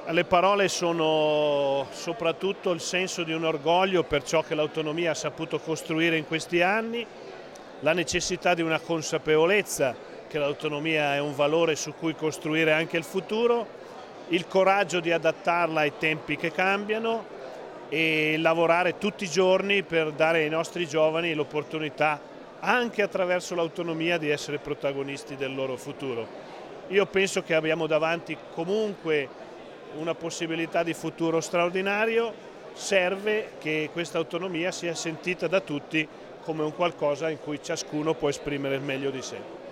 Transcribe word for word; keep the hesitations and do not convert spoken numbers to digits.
Le parole sono soprattutto il senso di un orgoglio per ciò che l'autonomia ha saputo costruire in questi anni, la necessità di una consapevolezza che l'autonomia è un valore su cui costruire anche il futuro, il coraggio di adattarla ai tempi che cambiano e lavorare tutti i giorni per dare ai nostri giovani l'opportunità, anche attraverso l'autonomia, di essere protagonisti del loro futuro. Io penso che abbiamo davanti comunque una possibilità di futuro straordinario. Serve che questa autonomia sia sentita da tutti come un qualcosa in cui ciascuno può esprimere il meglio di sé.